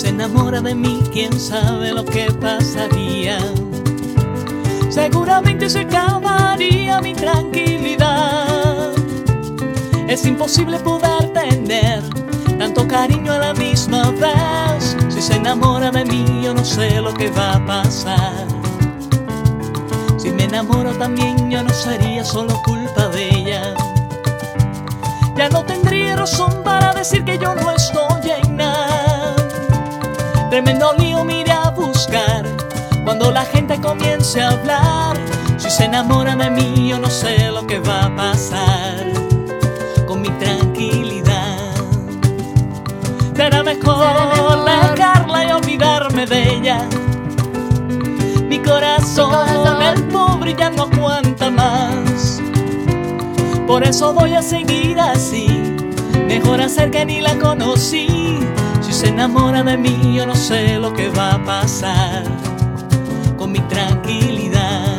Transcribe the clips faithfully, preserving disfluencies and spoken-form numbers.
se enamora de mí, quién sabe lo que pasaría. Seguramente se acabaría mi tranquilidad. Es imposible poder tener tanto cariño a la misma vez. Si se enamora de mí, yo no sé lo que va a pasar. Si me enamoro también, yo no sería solo culpa de ella. Ya no tendría razón para decir que yo no estoy en nada. Tremendo lío me iré a buscar cuando la gente comience a hablar. Si se enamora de mí, yo no sé lo que va a pasar con mi tranquilidad. Será mejor dejarla y olvidarme de ella. Mi corazón, mi corazón, el pobre ya no aguanta más. Por eso voy a seguir así. Mejor hacer que ni la conocí. Si se enamora de mí, yo no sé lo que va a pasar con mi tranquilidad.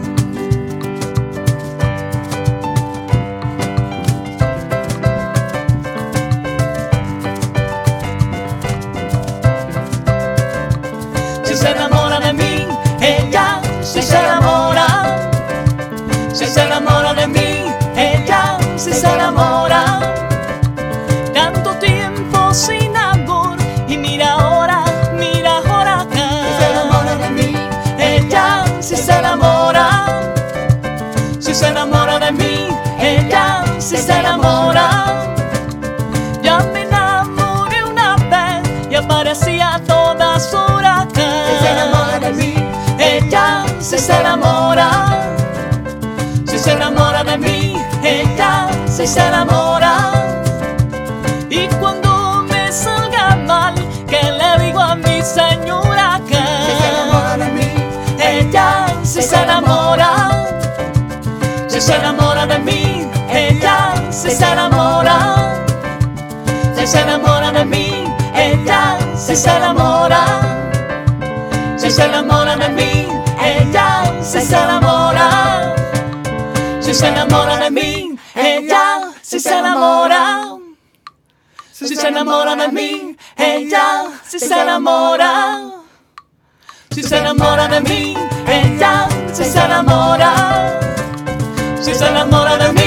Si se enamora de mí, ella, si se enamora. Si se enamora de mí, ella, si se enamora. Tanto tiempo sin amor y mira ahora, mira ahora acá. Si se enamora de mí, ella, si se enamora. Si se enamora de mí, ella, si se enamora. Ya me enamoré una vez y aparecía toda su huracán. si se enamora de mí, Ella, si se enamora. Si se enamora de mí, ella, si se enamora. Y cuando me salga mal, ¿qué le digo a mi señora que? si se enamora de mí, Ella, si se enamora. Si se enamora de mí, ella, si se enamora. Si se enamora de mí, ella, si se enamora. Si se enamora de mí, ella, si se enamora. Si se enamora de mí, ella, si se enamora. Si se enamora de mí, ella, si se enamora. Si se enamora de mí, ella, si se enamora. Si se enamora de mí.